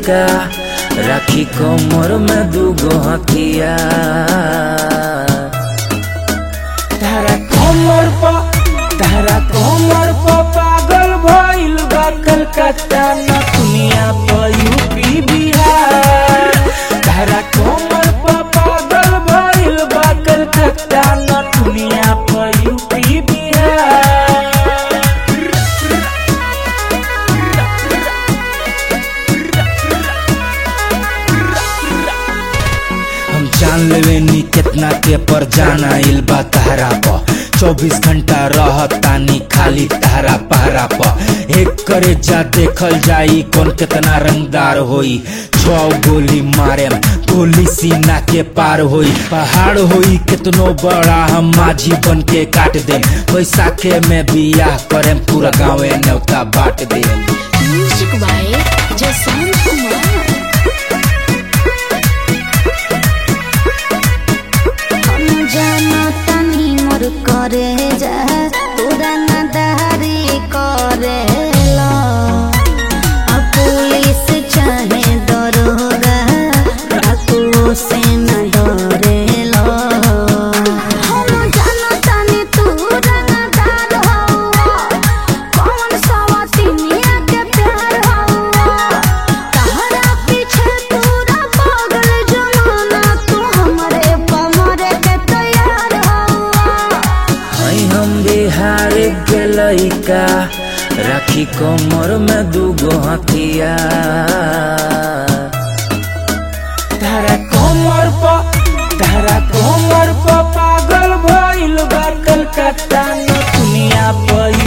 लइका राखी कमर में दूगो हथिया तारा कमर पर पागल भइल बा कलकत्ता न दुनिया पर यूपी बिहार तारा कमर पर पागल भइल बा कलकत्ता न दुनिया पर यूपी बिहार। हम जान लेवे नी कितना के पर जाना इल बा तारा पर 24 घंटा रहतानी खाली तारा पहरा पर एक करे जा देखल जाई कौन कितना रंगदार होई 6 गोली मारे गोली सीना के पार होई पहाड़ होई कितनो बड़ा हम माझी बन के काट दे बैसाखे में बियाह करे पूरा गाँव न्योता बांट दे। Music by Jaswant Kumar. हम जाना तनी मोर करे जा तोरा नदारी करे ला पुलिस चाहे दरोगा डाकू से न डरे ला। हम जाना तनी तोरा नदार हवा कौन सवातिनिया के प्यार हवा तहरा पीछे तोरा पागल जमाना तू हमरे पमरे के तैयार हवा। हम बिहार के लइका राखी कमर में दूगो हथिया तारा कमर पर पागल भइल बा कलकत्ता न दुनिया पर